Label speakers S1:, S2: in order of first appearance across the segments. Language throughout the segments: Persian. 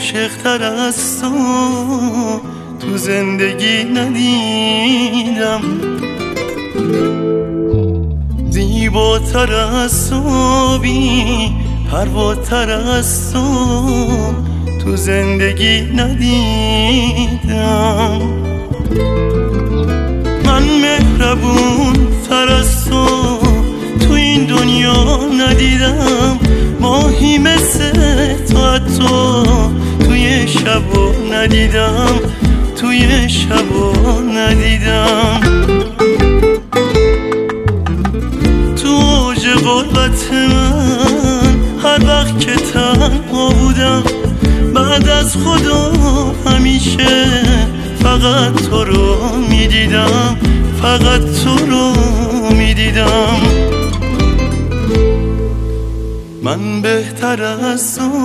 S1: عاشق‌تر از تو زندگی ندیدم، زیباتر از تو، بی پرواتر از تو زندگی ندیدم. من مهربون تر از تو این دنیا ندیدم، ماهی مثل تو حتی توی شبا ندیدم، توی شبا ندیدم. تو اوج غربت من هر وقت که تنها بودم، بعد از خدا همیشه فقط تو رو میدیدم، فقط تو رو میدیدم. من بهتر از تو،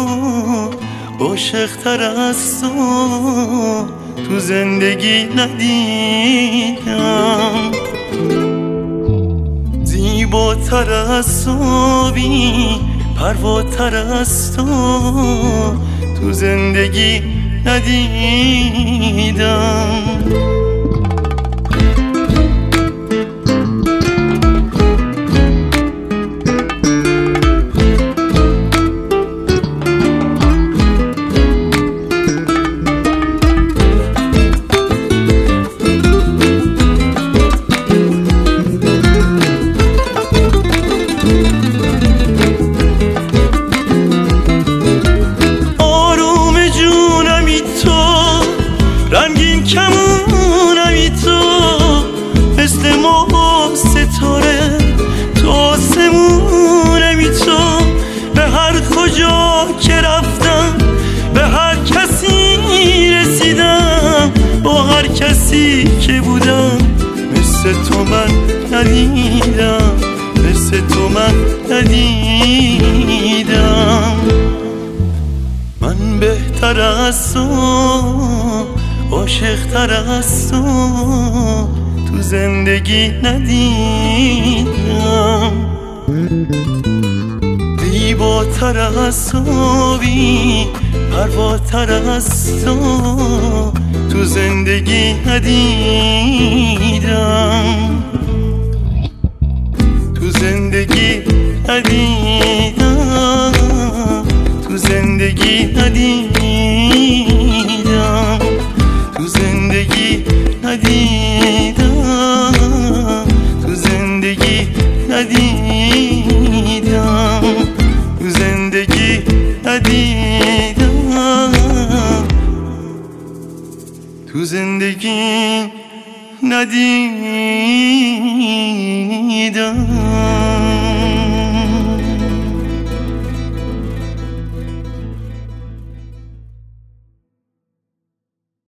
S1: عاشق‌تر از تو زندگی ندیدم، زیباتر از تو، بی پرواتر از تو زندگی ندیدم. رنگین کمونمی تو، مثل ما ستاره تو آسمونمی تو. به هر کجا که رفتم، به هر کسی رسیدم، با هر کسی که بودم، مثل تو من ندیدم، مثل تو من ندیدم. من بهتر از تو، عاشق‌تر از تو زندگی ندیدم، زیباتر از تو، بی پرواتر از تو زندگی ندیدم، تو زندگی ندیدم، تو زندگی ندیدم، تو زندگی ندیدم، تو زندگی ندیدم، تو زندگی ندیدم، تو زندگی ندیدم.